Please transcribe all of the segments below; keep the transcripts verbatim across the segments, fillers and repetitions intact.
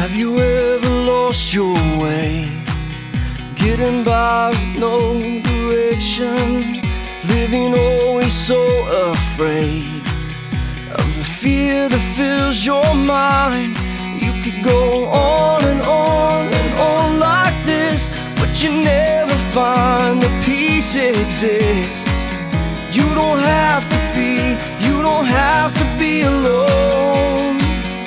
Have you ever lost your way, getting by with no direction, living always so afraid of the fear that fills your mind? You could go on and on and on like this, but you never find the peace exists. You don't have to be, you don't have to be alone.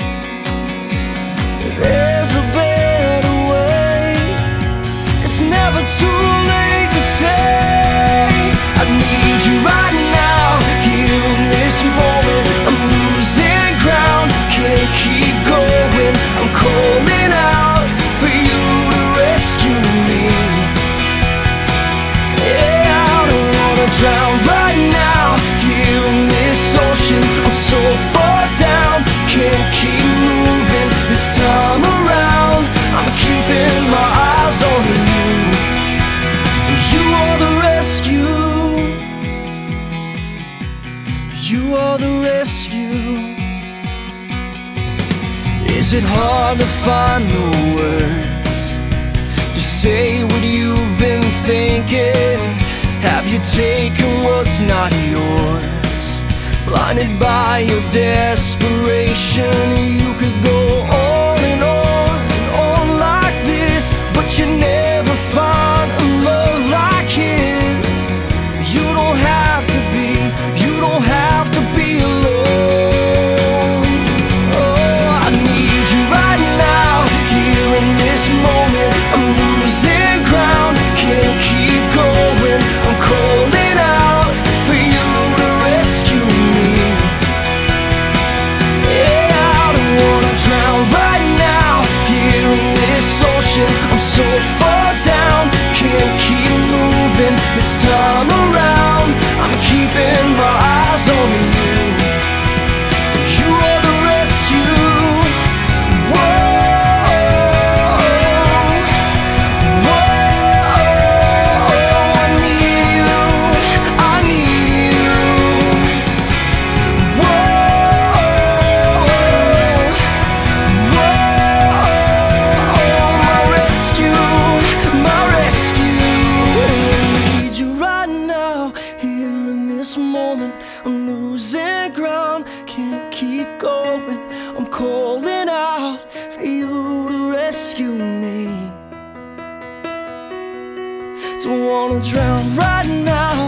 There's a better way. It's never too late to say, I need you right now, here in this moment. I'm losing ground, can't keep going. I'm calling out for you to rescue me. Yeah, I don't wanna drown right now, here in this ocean. I'm so far down, can't keep moving this time around. I'm keeping my eyes on you. You are the rescue. You are the rescue. Is it hard to find the words to say what you've been thinking? Have you taken what's not yours, blinded by your desperation? You could go on and on and on like this, but you never find a love like his. You don't have to be, you don't have to be alone. Oh, I need you right now, here in this moment. I'm losing ground, can't keep going. I'm calling out for you to rescue me. Yeah, I don't wanna drown right now, here in this ocean. I'm so far down, can't keep moving this time around. I'm keeping my eyes on you. You are the rescue. Whoa, whoa, I need you, I need you. Whoa, whoa, my rescue, my rescue. I need you right now, here in this moment. I'm losing ground, can't keep going. I'm calling out for you to rescue me. Don't wanna drown right now,